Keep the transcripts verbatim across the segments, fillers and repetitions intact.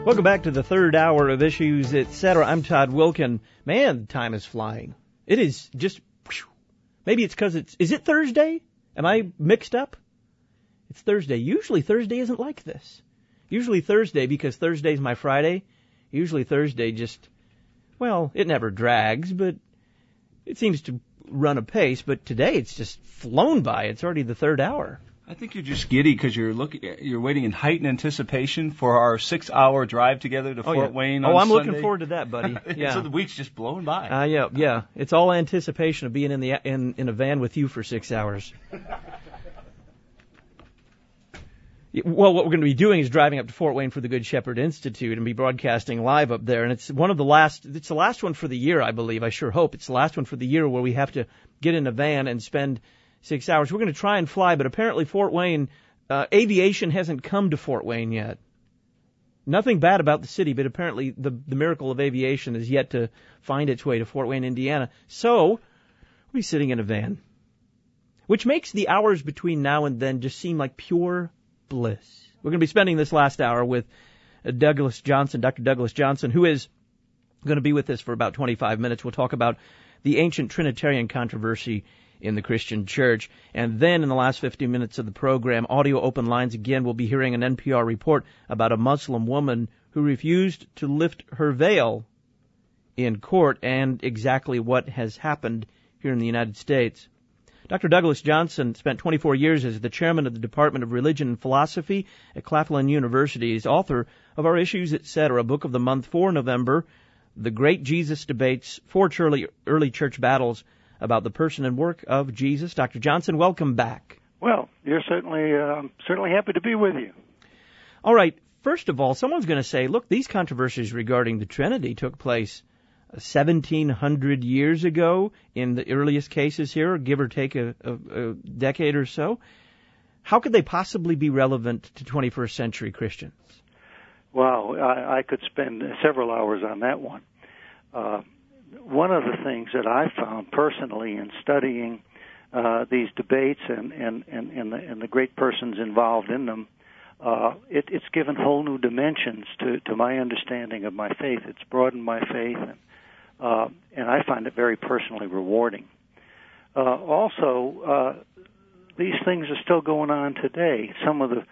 Welcome back to the third hour of Issues, et cetera. I'm Todd Wilkin. Man, time is flying. It is just, whew. Maybe it's because it's, is it Thursday? Am I mixed up? It's Thursday. Usually Thursday isn't like this. Usually Thursday, because Thursday's my Friday, usually Thursday just, well, it never drags, but it seems to run a pace. But today it's just flown by. It's already the third hour. I think you're just giddy because you're looking, you're waiting in heightened anticipation for our six-hour drive together to oh, Fort yeah. Wayne on Oh, I'm Sunday. looking forward to that, buddy. Yeah. So the week's just blown by. Uh, yeah, yeah. It's all anticipation of being in the in in a van with you for six hours. Well, what we're going to be doing is driving up to Fort Wayne for the Good Shepherd Institute and be broadcasting live up there. And it's one of the last, it's the last one for the year, I believe. I sure hope it's the last one for the year where we have to get in a van and spend six hours. We're going to try and fly, but apparently Fort Wayne, uh, aviation hasn't come to Fort Wayne yet. Nothing bad about the city, but apparently the, the miracle of aviation is yet to find its way to Fort Wayne, Indiana. So we'll be sitting in a van, which makes the hours between now and then just seem like pure bliss. We're going to be spending this last hour with Douglas Johnson, Doctor Douglas Johnson, who is going to be with us for about twenty-five minutes. We'll talk about the ancient Trinitarian controversy in the Christian church. And then in the last fifteen minutes of the program, Audio Open Lines again, we'll be hearing an N P R report about a Muslim woman who refused to lift her veil in court and exactly what has happened here in the United States. Doctor Douglas Johnson spent twenty-four years as the chairman of the Department of Religion and Philosophy at Claflin University. He's author of our Issues, et cetera, book of the month for November, The Great Jesus Debates, Four Early, early Church Battles about the person and work of Jesus. Doctor Johnson, welcome back. Well, you're certainly uh, certainly happy to be with you. All right. First of all, someone's going to say, look, these controversies regarding the Trinity took place seventeen hundred years ago in the earliest cases here, give or take a, a, a decade or so. How could they possibly be relevant to twenty-first century Christians? Well, I, I could spend several hours on that one. Uh, one of the things that I found personally in studying uh, these debates and, and, and, and, the, and the great persons involved in them, uh, it, it's given whole new dimensions to, to my understanding of my faith. It's broadened my faith, and, uh, and I find it very personally rewarding. Uh, also, uh, these things are still going on today. Some of the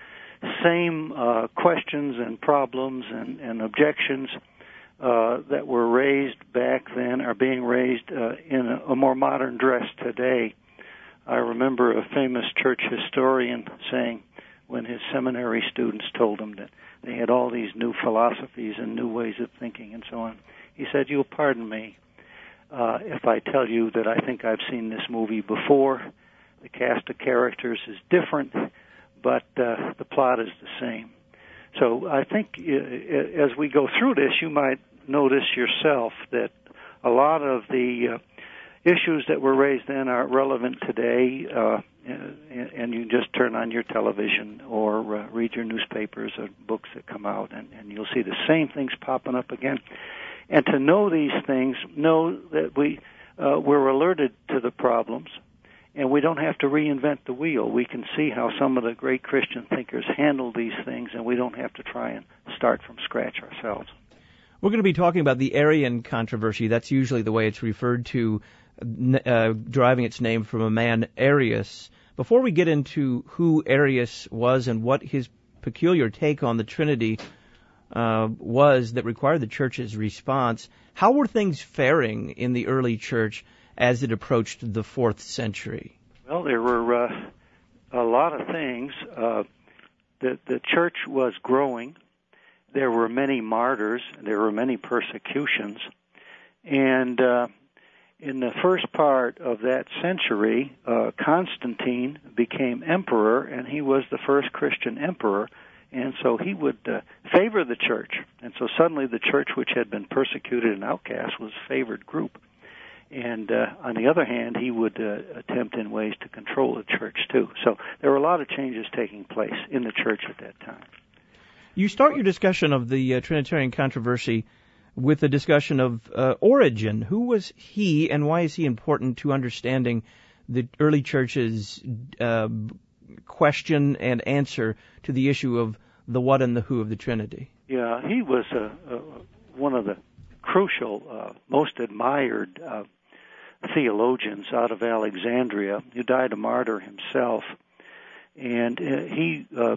same uh, questions and problems and, and objections uh, that were raised back then are being raised uh, in a, a more modern dress today. I remember a famous church historian saying when his seminary students told him that they had all these new philosophies and new ways of thinking and so on, he said, "You'll pardon me uh, if I tell you that I think I've seen this movie before. The cast of characters is different, but uh, the plot is the same." So I think uh, as we go through this, you might notice yourself that a lot of the uh, issues that were raised then are relevant today, uh, and, and you just turn on your television or uh, read your newspapers or books that come out, and, and you'll see the same things popping up again. And to know these things, know that we, uh, we're alerted to the problems, and we don't have to reinvent the wheel. We can see how some of the great Christian thinkers handled these things, and we don't have to try and start from scratch ourselves. We're going to be talking about the Arian controversy. That's usually the way it's referred to, uh, deriving its name from a man, Arius. Before we get into who Arius was and what his peculiar take on the Trinity uh, was that required the church's response, how were things faring in the early church as it approached the fourth century? Well, there were uh, a lot of things. Uh, the, the church was growing. There were many martyrs. There were many persecutions. And uh, in the first part of that century, uh, Constantine became emperor, and he was the first Christian emperor. And so he would uh, favor the church. And so suddenly the church, which had been persecuted and outcast, was a favored group. And uh, on the other hand, he would uh, attempt in ways to control the church, too. So there were a lot of changes taking place in the church at that time. You start your discussion of the uh, Trinitarian controversy with a discussion of uh, Origen. Who was he, and why is he important to understanding the early church's uh, question and answer to the issue of the what and the who of the Trinity. Yeah, he was uh, uh, one of the crucial, uh, most admired uh, theologians out of Alexandria, who died a martyr himself. And uh, he uh,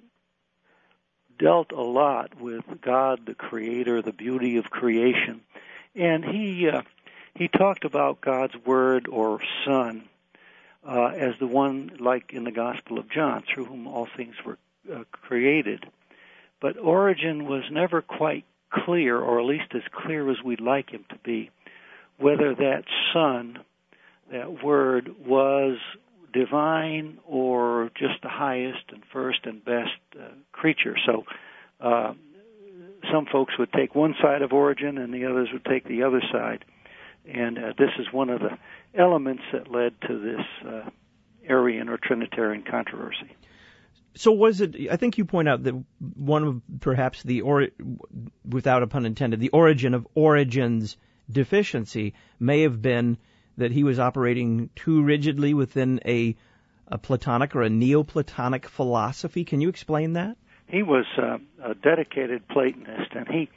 dealt a lot with God, the Creator, the beauty of creation. And he uh, he talked about God's Word or Son uh, as the one, like in the Gospel of John, through whom all things were uh, created. But Origen was never quite clear, or at least as clear as we'd like him to be, whether that Son, that Word, was divine or just the highest and first and best uh, creature. So uh, some folks would take one side of Origen and the others would take the other side. And uh, this is one of the elements that led to this uh, Arian or Trinitarian controversy. So was it, I think you point out that one of perhaps the, or, without a pun intended, the origin of Origen's deficiency may have been that he was operating too rigidly within a, a Platonic or a Neoplatonic philosophy. Can you explain that? He was uh, a dedicated Platonist, and he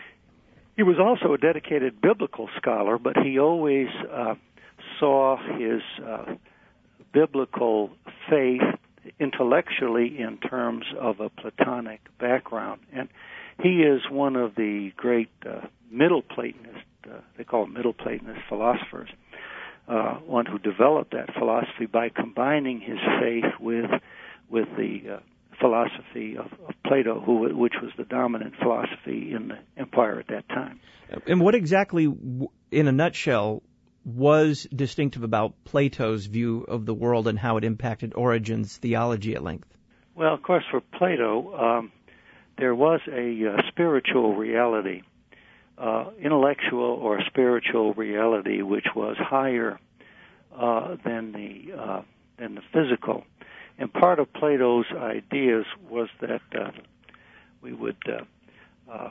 he was also a dedicated biblical scholar, but he always uh, saw his uh, biblical faith intellectually in terms of a Platonic background. And he is one of the great uh, Middle Platonist, uh, they call them Middle Platonist philosophers, uh, one who developed that philosophy by combining his faith with with the uh, philosophy of, of Plato, who, which was the dominant philosophy in the empire at that time. And what exactly, in a nutshell, was distinctive about Plato's view of the world and how it impacted Origen's theology at length? Well, of course, for Plato, um, there was a uh, spiritual reality, uh, intellectual or spiritual reality, which was higher uh, than the uh, than the physical. And part of Plato's ideas was that uh, we would uh, uh,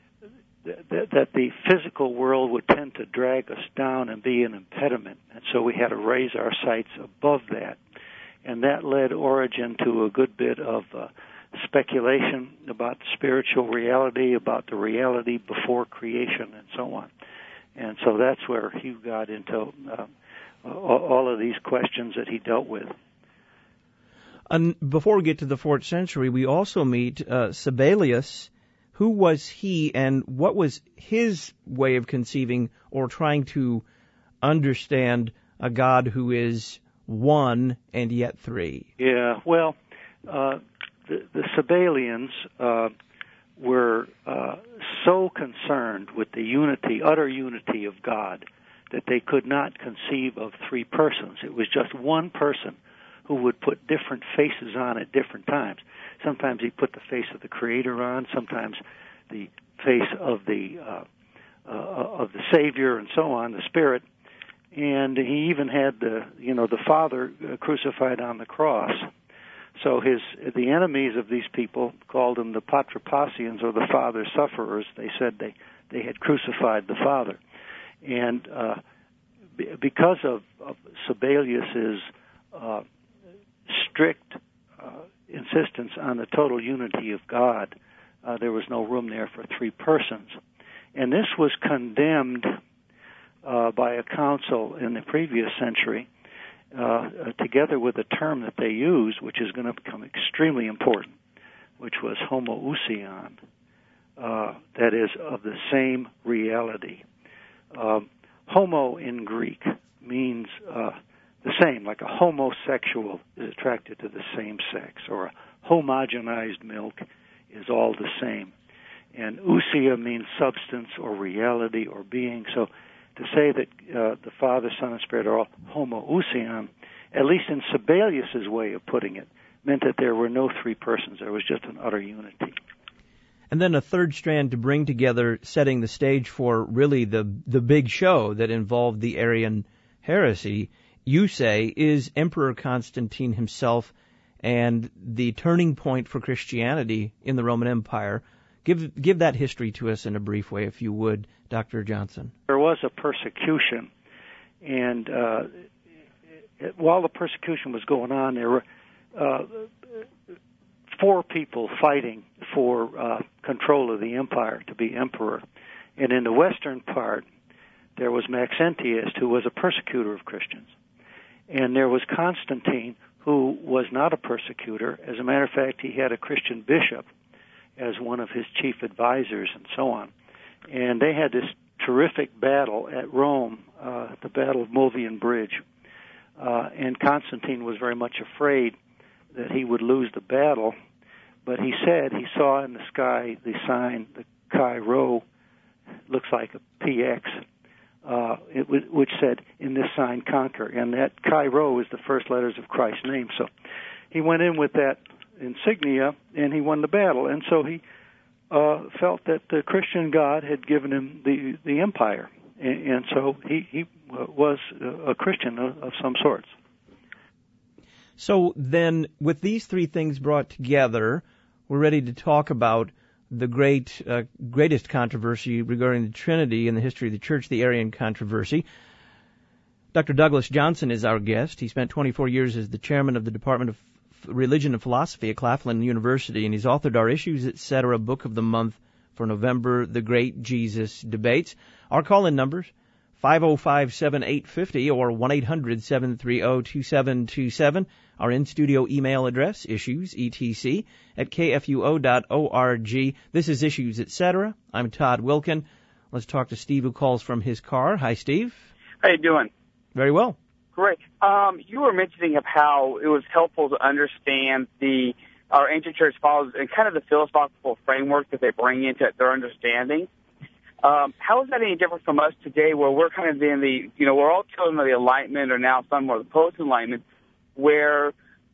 th- that the physical world would tend to drag us down and be an impediment, and so we had to raise our sights above that. And that led Origen to a good bit of uh, speculation about spiritual reality, about the reality before creation, and so on. And so that's where he got into uh, all of these questions that he dealt with. And before we get to the fourth century, we also meet uh, Sabellius. Who was he, and what was his way of conceiving or trying to understand a God who is one and yet three? Yeah, well, uh, the, the Sabellians uh, were uh, so concerned with the unity, utter unity of God, that they could not conceive of three persons. It was just one person who would put different faces on at different times. Sometimes he put the face of the Creator on, sometimes the face of the uh, uh, of the Savior, and so on, the Spirit. And he even had the you know the Father uh, crucified on the cross. So his the enemies of these people called them the Patripassians, or the Father sufferers. They said they they had crucified the Father, and uh, b- because of, of Sabellius's uh, strict uh, insistence on the total unity of God, uh, there was no room there for three persons. And this was condemned uh, by a council in the previous century, uh, uh, together with a term that they used, which is going to become extremely important, which was homoousion, uh, that is, of the same reality. Uh, homo in Greek means uh, the same, like a homosexual is attracted to the same sex, or a homogenized milk is all the same. And ousia means substance or reality or being. So to say that uh, the Father, Son, and Spirit are all homoousion, at least in Sabellius's way of putting it, meant that there were no three persons. There was just an utter unity. And then a third strand to bring together, setting the stage for really the the big show that involved the Arian heresy, you say, is Emperor Constantine himself and the turning point for Christianity in the Roman Empire. Give give that history to us in a brief way, if you would, Doctor Johnson. There was a persecution, and uh, it, while the persecution was going on, there were uh, four people fighting for uh, control of the empire, to be emperor. And in the western part, there was Maxentius, who was a persecutor of Christians. And there was Constantine, who was not a persecutor. As a matter of fact, he had a Christian bishop as one of his chief advisors and so on. And they had this terrific battle at Rome, uh, the Battle of Mulvian Bridge. Uh, and Constantine was very much afraid that he would lose the battle, but he said he saw in the sky the sign, the Chi Rho, looks like a P X, uh, it w- which said, in this sign conquer. And that Chi Rho is the first letters of Christ's name. So he went in with that insignia, and he won the battle. And so he uh, felt that the Christian God had given him the, the empire. And, and so he, he was a Christian of, of some sorts. So then, with these three things brought together, we're ready to talk about the great, uh, greatest controversy regarding the Trinity in the history of the Church, the Arian controversy. Doctor Douglas Johnson is our guest. He spent twenty-four years as the chairman of the Department of Religion and Philosophy at Claflin University, and he's authored our Issues, et cetera book of the month for November, The Great Jesus Debates. Our call-in numbers, five oh five, seven eight five oh or one eight hundred, seven three oh, two seven two seven. Our in-studio email address, issues, E T C, at K F U O dot org. This is Issues, et cetera. I'm Todd Wilkin. Let's talk to Steve, who calls from his car. Hi, Steve. How you doing? Very well. Great. Um, you were mentioning of how it was helpful to understand the our ancient church fathers and kind of the philosophical framework that they bring into their understanding. Um, how is that any different from us today, where we're kind of in the, you know, we're all children of the Enlightenment, or now some more the post-Enlightenment, where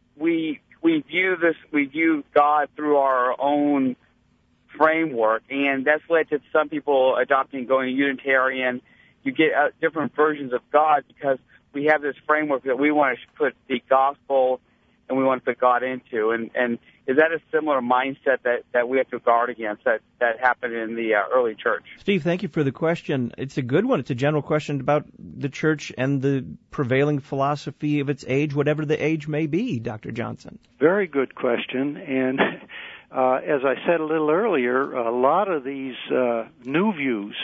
we we view this, we view God through our own framework, and that's led to some people adopting going Unitarian. You get uh, different versions of God because we have this framework that we want to put the gospel and we want to put God into. And, and is that a similar mindset that, that we have to guard against that, that happened in the uh, early church? Steve, thank you for the question. It's a good one. It's a general question about the church and the prevailing philosophy of its age, whatever the age may be, Doctor Johnson. Very good question. And uh, as I said a little earlier, a lot of these uh, new views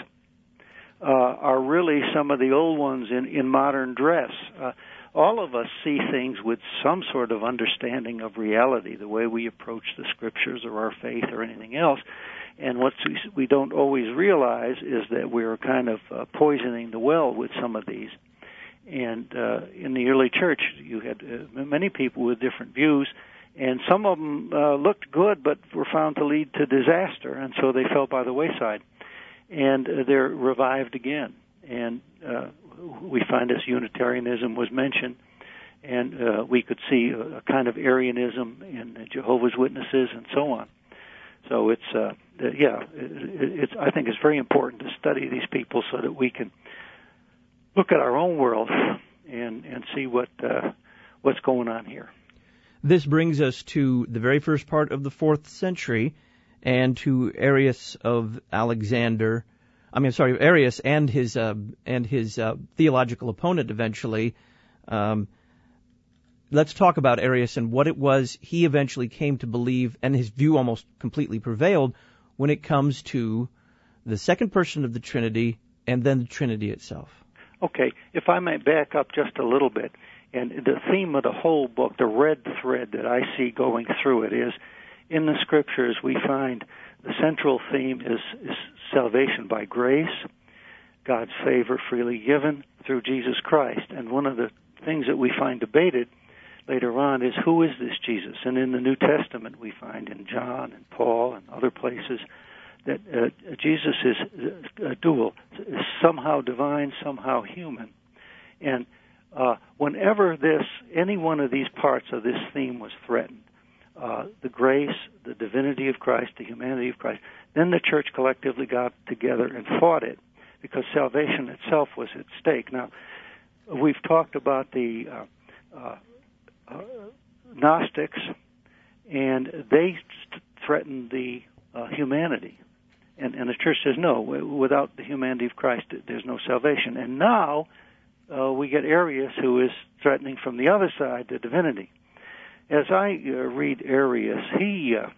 uh, are really some of the old ones in, in modern dress. Uh, all of us see things with some sort of understanding of reality, the way we approach the Scriptures or our faith or anything else. And what we don't always realize is that we're kind of uh, poisoning the well with some of these. And uh, in the early church, you had uh, many people with different views, and some of them uh, looked good but were found to lead to disaster, and so they fell by the wayside. And uh, they're revived again. And uh, we find this Unitarianism was mentioned, and uh, we could see a, a kind of Arianism in Jehovah's Witnesses and so on. So it's, uh, yeah, it, it's, I think it's very important to study these people so that we can look at our own world and, and see what uh, what's going on here. This brings us to the very first part of the fourth century and to Arius of Alexander. I mean, sorry, Arius and his uh, and his uh, theological opponent eventually. Um, let's talk about Arius and what it was he eventually came to believe, and his view almost completely prevailed when it comes to the second person of the Trinity and then the Trinity itself. Okay, if I might back up just a little bit, and the theme of the whole book, the red thread that I see going through it is, in the Scriptures we find the central theme is, is salvation by grace, God's favor freely given through Jesus Christ. And one of the things that we find debated later on is, who is this Jesus? And in the New Testament we find in John and Paul and other places that uh, Jesus is uh, dual, somehow divine, somehow human. And uh, whenever this, any one of these parts of this theme was threatened, uh, the grace, the divinity of Christ, the humanity of Christ, then the church collectively got together and fought it, because salvation itself was at stake. Now, we've talked about the uh, uh, uh, Gnostics, and they st- threatened the uh, humanity. And, and the church says, no, without the humanity of Christ, there's no salvation. And now uh, we get Arius, who is threatening from the other side the divinity. as I uh, read Arius, he uh,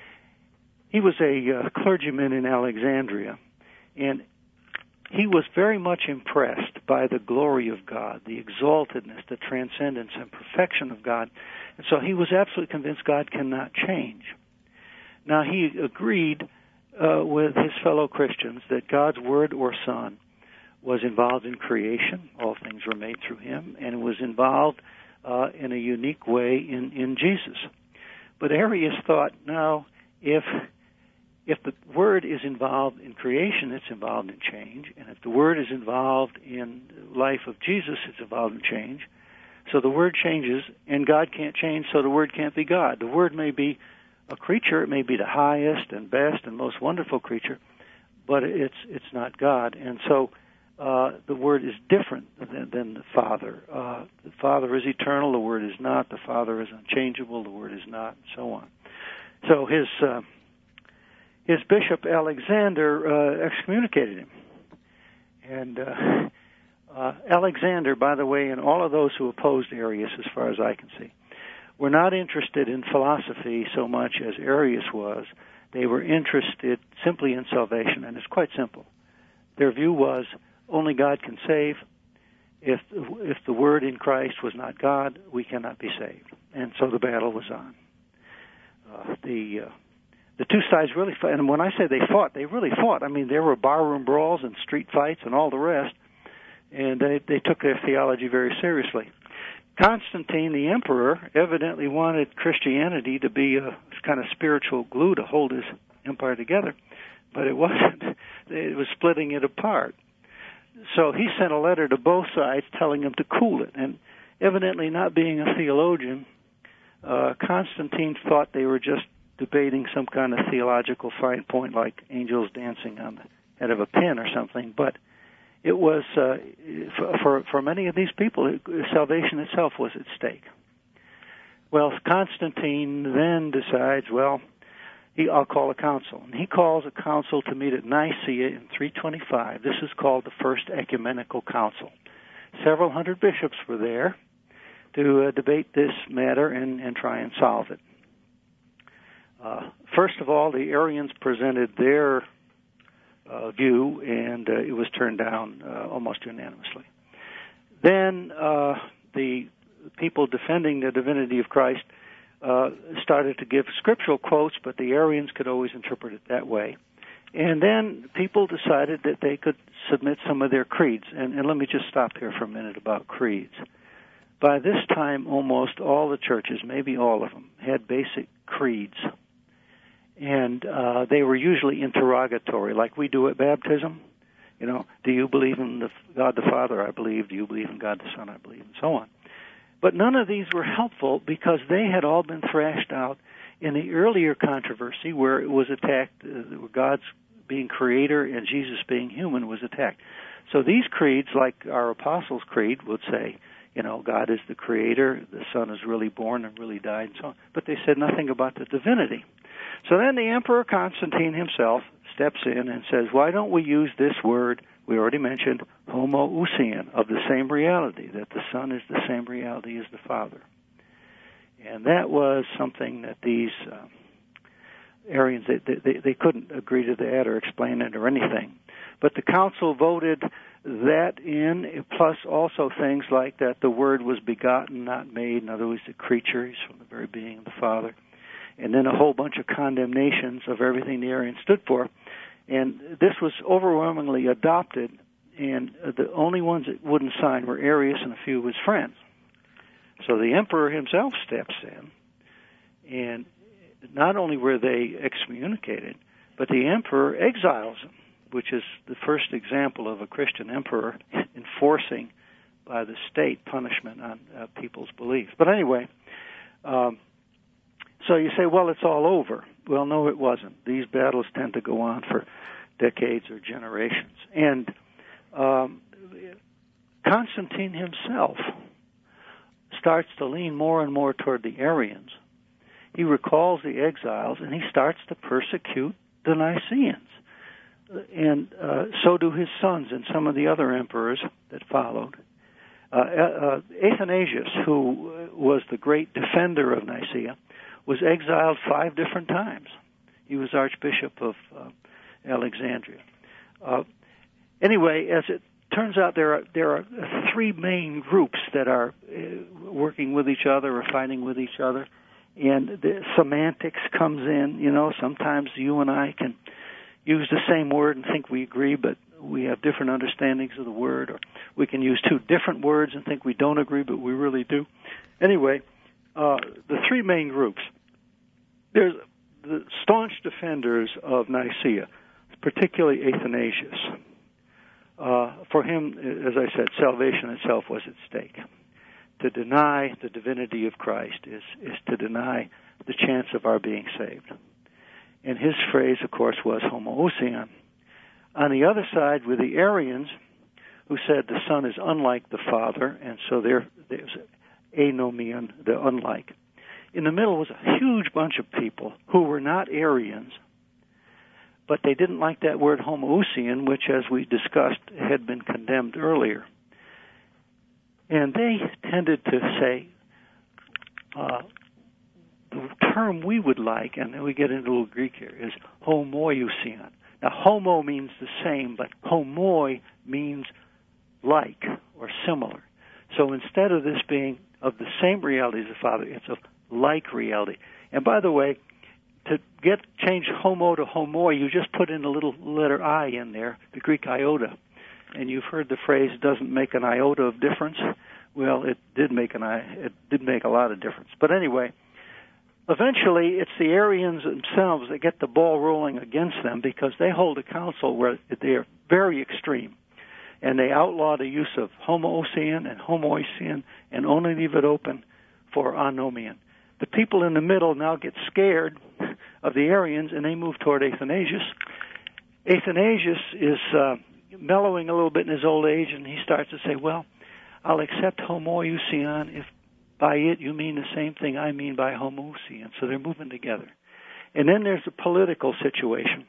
he was a uh, clergyman in Alexandria, and he was very much impressed by the glory of God, the exaltedness, the transcendence and perfection of God. And so he was absolutely convinced God cannot change. Now, he agreed uh, with his fellow Christians that God's Word or Son was involved in creation. All things were made through him, and was involved uh, in a unique way in, in Jesus. But Arius thought, no, if if the Word is involved in creation, it's involved in change, and if the Word is involved in the life of Jesus, it's involved in change. So the Word changes, and God can't change, so the Word can't be God. The Word may be a creature, it may be the highest and best and most wonderful creature, but it's it's not God. And so uh, the Word is different than, than the Father. Uh, the Father is eternal, the Word is not. The Father is unchangeable, the Word is not, and so on. So his uh, his bishop Alexander uh, excommunicated him. And uh, uh, Alexander, by the way, and all of those who opposed Arius, as far as I can see, were not interested in philosophy so much as Arius was. They were interested simply in salvation, and it's quite simple. Their view was only God can save. If if the Word in Christ was not God, we cannot be saved. And so the battle was on. Uh, the uh, the two sides really fought, and when I say they fought, they really fought. I mean, there were barroom brawls and street fights and all the rest, and they they took their theology very seriously. Constantine, the emperor, evidently wanted Christianity to be a kind of spiritual glue to hold his empire together, but it wasn't. It was splitting it apart. So he sent a letter to both sides telling them to cool it. And evidently, not being a theologian, uh, Constantine thought they were just debating some kind of theological fine point like angels dancing on the head of a pin or something, but it was, uh, for, for many of these people, it, salvation itself was at stake. Well, Constantine then decides, well, he, I'll call a council. And he calls a council to meet at Nicaea in three twenty-five. This is called the First Ecumenical Council. Several hundred bishops were there to uh, debate this matter and, and try and solve it. Uh, first of all, the Arians presented their Uh, view, and uh, it was turned down uh, almost unanimously. Then uh, the people defending the divinity of Christ uh, started to give scriptural quotes, but the Arians could always interpret it that way. And then people decided that they could submit some of their creeds. And, and let me just stop here for a minute about creeds. By this time, almost all the churches, maybe all of them, had basic creeds. And uh, they were usually interrogatory, like we do at baptism. You know, do you believe in the God the Father? I believe. Do you believe in God the Son? I believe, and so on. But none of these were helpful because they had all been thrashed out in the earlier controversy where it was attacked, uh, where God's being creator and Jesus being human was attacked. So these creeds, like our Apostles' Creed, would say, you know, God is the creator, the Son is really born and really died, and so on. But they said nothing about the divinity. So then the Emperor Constantine himself steps in and says, why don't we use this word we already mentioned, homoousian, of the same reality, that the Son is the same reality as the Father. And that was something that these uh, Arians, they, they, they couldn't agree to that or explain it or anything. But the council voted that in, plus also things like that the Word was begotten, not made. In other words, the creature is from the very being of the Father. And then a whole bunch of condemnations of everything the Arians stood for. And this was overwhelmingly adopted, and the only ones that wouldn't sign were Arius and a few of his friends. So the emperor himself steps in, and not only were they excommunicated, but the emperor exiles them, which is the first example of a Christian emperor enforcing by the state punishment on uh, people's beliefs. But anyway, um, so you say, well, it's all over. Well, no, it wasn't. These battles tend to go on for decades or generations. And um, Constantine himself starts to lean more and more toward the Arians. He recalls the exiles, and he starts to persecute the Nicaeans. And uh, so do his sons and some of the other emperors that followed. Uh, uh, Athanasius, who was the great defender of Nicaea, was exiled five different times. He was Archbishop of uh, Alexandria. Uh, anyway, as it turns out, there are there are three main groups that are uh, working with each other or fighting with each other, and the semantics comes in. You know, sometimes you and I can use the same word and think we agree, but we have different understandings of the word, or we can use two different words and think we don't agree, but we really do. Anyway, uh, the three main groups. There's the staunch defenders of Nicaea, particularly Athanasius. Uh, for him, as I said, salvation itself was at stake. To deny the divinity of Christ is, is to deny the chance of our being saved. And his phrase, of course, was homoousion. On the other side were the Arians, who said the Son is unlike the Father, and so there, there's anomion, the unlike. In the middle was a huge bunch of people who were not Arians, but they didn't like that word homoousion, which, as we discussed, had been condemned earlier. And they tended to say, uh, the term we would like, and then we get into a little Greek here, is homoousion. Now, homo means the same, but homoi means like or similar. So instead of this being of the same reality as the Father, it's of like reality. And by the way, to get change homo to homoi, you just put in a little letter I in there, the Greek iota. And you've heard the phrase, doesn't make an iota of difference. Well, it did make an I, it did make a lot of difference. But anyway, eventually it's the Arians themselves that get the ball rolling against them, because they hold a council where they are very extreme. And they outlaw the use of homoousion and homoousion and only leave it open for anomian. The people in the middle now get scared of the Arians, and they move toward Athanasius. Athanasius is uh, mellowing a little bit in his old age, and he starts to say, well, I'll accept homoousion if by it you mean the same thing I mean by homoousion. So they're moving together. And then there's a political situation.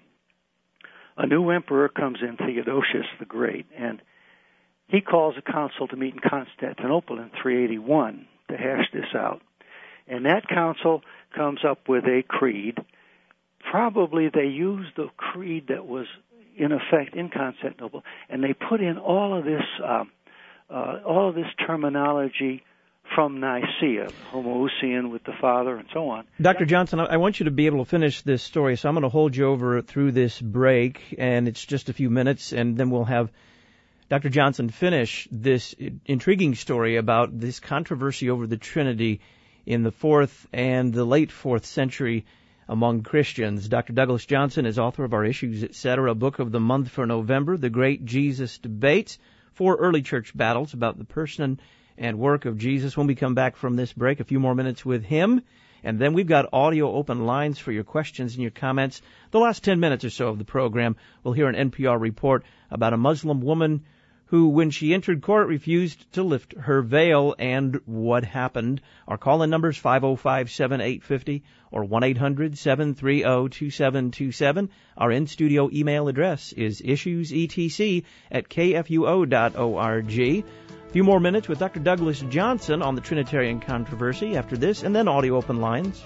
A new emperor comes in, Theodosius the Great, and he calls a council to meet in Constantinople in three eighty-one to hash this out. And that council comes up with a creed. Probably they used the creed that was in effect in Constantinople, and they put in all of this, um, uh, all of this terminology from Nicaea, homoousion with the Father, and so on. Doctor Johnson, I want you to be able to finish this story, so I'm going to hold you over through this break, and it's just a few minutes, and then we'll have Doctor Johnson finish this intriguing story about this controversy over the Trinity in the fourth and the late fourth century among Christians. Doctor Douglas Johnson is author of our Issues, et cetera, book of the month for November, The Great Jesus Debates, Four Early Church Battles about the person and work of Jesus. When we come back from this break, a few more minutes with him, and then we've got audio open lines for your questions and your comments. The last ten minutes or so of the program, we'll hear an N P R report about a Muslim woman who, when she entered court, refused to lift her veil, and what happened. Our call-in number is five oh five, seven eight five oh or one eight hundred, seven three zero, two seven two seven. Our in-studio email address is issuesetc at k f u o dot org. A few more minutes with Doctor Douglas Johnson on the Trinitarian controversy after this, and then audio open lines.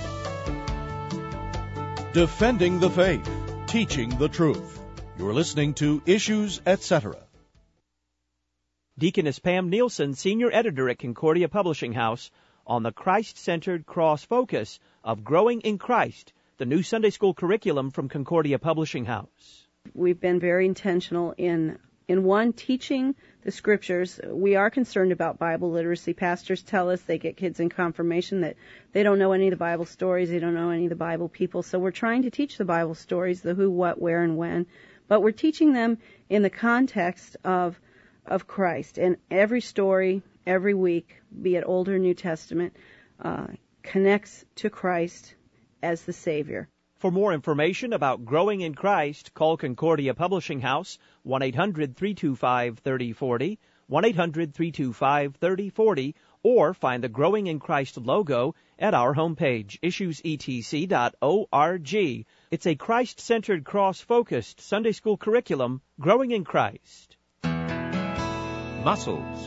Defending the faith, teaching the truth. You're listening to Issues, et cetera. Deaconess Pam Nielsen, Senior Editor at Concordia Publishing House, on the Christ-centered cross focus of Growing in Christ, the new Sunday school curriculum from Concordia Publishing House. We've been very intentional in, in one, teaching the Scriptures. We are concerned about Bible literacy. Pastors tell us they get kids in confirmation that they don't know any of the Bible stories, they don't know any of the Bible people. So we're trying to teach the Bible stories, the who, what, where, and when. But we're teaching them in the context of of Christ. And every story, every week, be it Old or New Testament, uh, connects to Christ as the Savior. For more information about Growing in Christ, call Concordia Publishing House, one eight hundred, three two five, three oh four oh, one eight hundred, three two five, three oh four oh, or find the Growing in Christ logo at our homepage, issues e t c dot org. It's a Christ-centered, cross-focused Sunday school curriculum, Growing in Christ. Muscles,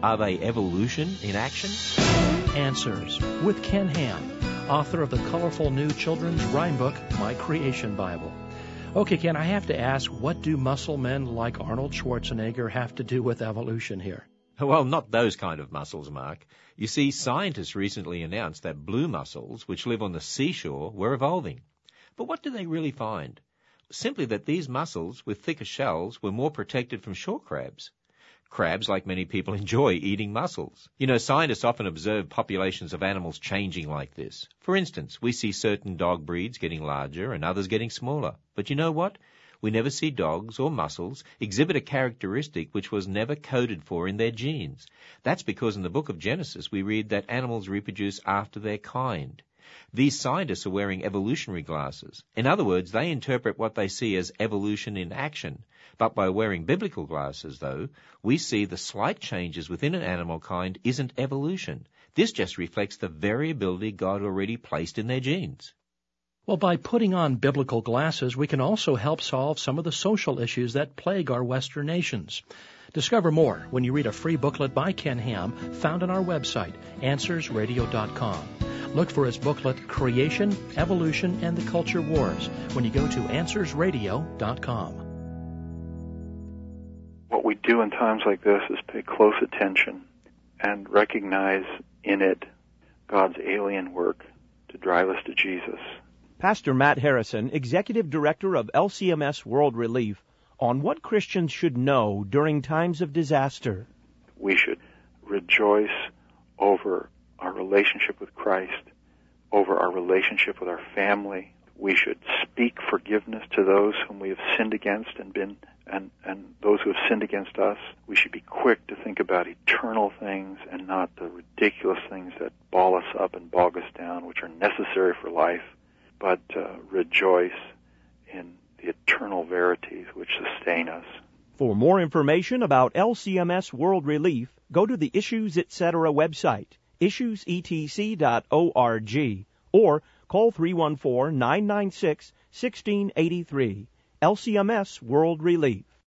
Are they evolution in action? Answers with Ken Ham, author of the colorful new children's rhyme book, My Creation Bible. Okay, Ken, I have to ask, what do muscle men like Arnold Schwarzenegger have to do with evolution here? Well, not those kind of muscles, Mark. You see, scientists recently announced that blue mussels, which live on the seashore, were evolving. But what did they really find? Simply that these mussels with thicker shells were more protected from shore crabs. Crabs, like many people, enjoy eating mussels. You know, scientists often observe populations of animals changing like this. For instance, we see certain dog breeds getting larger and others getting smaller. But you know what? We never see dogs or mussels exhibit a characteristic which was never coded for in their genes. That's because in the book of Genesis we read that animals reproduce after their kind. These scientists are wearing evolutionary glasses. In other words, they interpret what they see as evolution in action. But by wearing biblical glasses, though, we see the slight changes within an animal kind isn't evolution. This just reflects the variability God already placed in their genes. Well, by putting on biblical glasses, we can also help solve some of the social issues that plague our Western nations. Discover more when you read a free booklet by Ken Ham found on our website, answers radio dot com. Look for his booklet, Creation, Evolution, and the Culture Wars, when you go to answers radio dot com. What we do in times like this is pay close attention and recognize in it God's alien work to drive us to Jesus. Pastor Matt Harrison, Executive Director of L C M S World Relief, on what Christians should know during times of disaster. We should rejoice over our relationship with Christ, over our relationship with our family. We should speak forgiveness to those whom we have sinned against and been and, and those who have sinned against us. We should be quick to think about eternal things and not the ridiculous things that ball us up and bog us down, which are necessary for life, but uh, rejoice in the eternal verities which sustain us. For more information about L C M S World Relief, go to the Issues et cetera website, issues e t c dot org, or call three one four, nine nine six, one six eight three. L C M S World Relief.